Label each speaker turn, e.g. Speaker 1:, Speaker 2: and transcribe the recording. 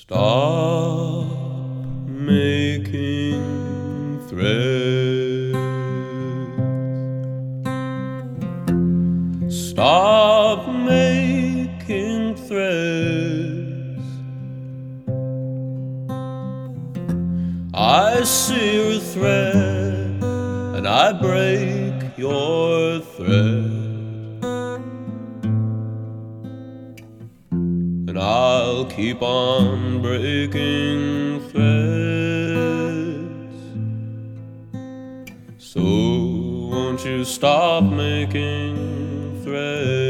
Speaker 1: Stop making threads. Stop making threads. I sear a thread and I break your thread. And I'll keep on breaking threads. So won't you stop making threads?